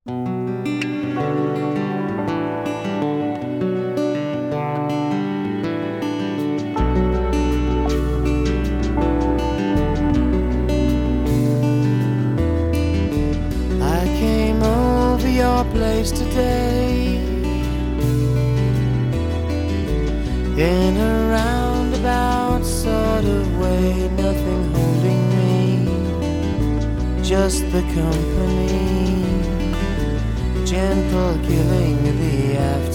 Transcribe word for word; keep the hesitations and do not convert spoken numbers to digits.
Place today in a roundabout sort of way, nothing holding me, just the company, gentle killing of the afternoon.